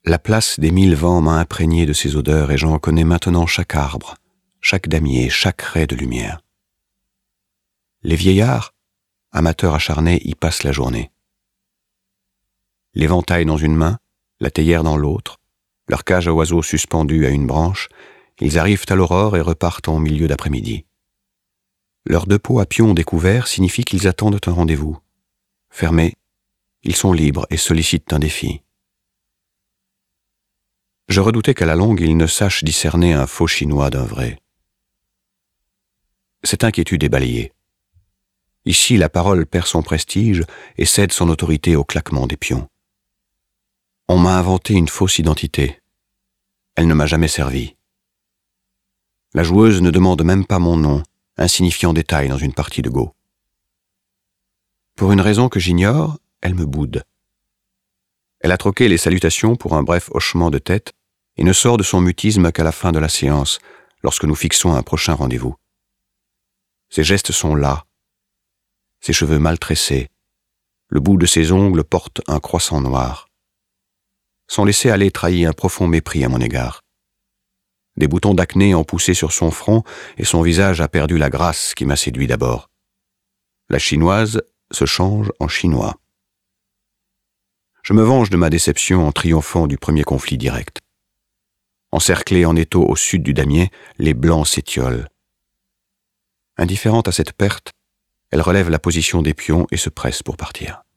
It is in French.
La place des 1000 vents m'a imprégné de ces odeurs et j'en connais maintenant chaque arbre, chaque damier, chaque ray de lumière. Les vieillards, amateurs acharnés, y passent la journée. L'éventail dans une main, la théière dans l'autre, leur cage à oiseaux suspendue à une branche, ils arrivent à l'aurore et repartent en milieu d'après-midi. Leurs deux pots à pions découverts signifient qu'ils attendent un rendez-vous. Fermés, ils sont libres et sollicitent un défi. Je redoutais qu'à la longue, ils ne sachent discerner un faux chinois d'un vrai. Cette inquiétude est balayée. Ici, la parole perd son prestige et cède son autorité au claquement des pions. On m'a inventé une fausse identité. Elle ne m'a jamais servi. La joueuse ne demande même pas mon nom, insignifiant détail dans une partie de Go. Pour une raison que j'ignore, elle me boude. Elle a troqué les salutations pour un bref hochement de tête et ne sort de son mutisme qu'à la fin de la séance, lorsque nous fixons un prochain rendez-vous. Ses gestes sont las, ses cheveux mal tressés, le bout de ses ongles porte un croissant noir. Son laisser-aller trahit un profond mépris à mon égard. Des boutons d'acné ont poussé sur son front et son visage a perdu la grâce qui m'a séduit d'abord. La chinoise se change en chinois. Je me venge de ma déception en triomphant du premier conflit direct. Encerclés en étau au sud du damier, les blancs s'étiolent. Indifférente à cette perte, elle relève la position des pions et se presse pour partir.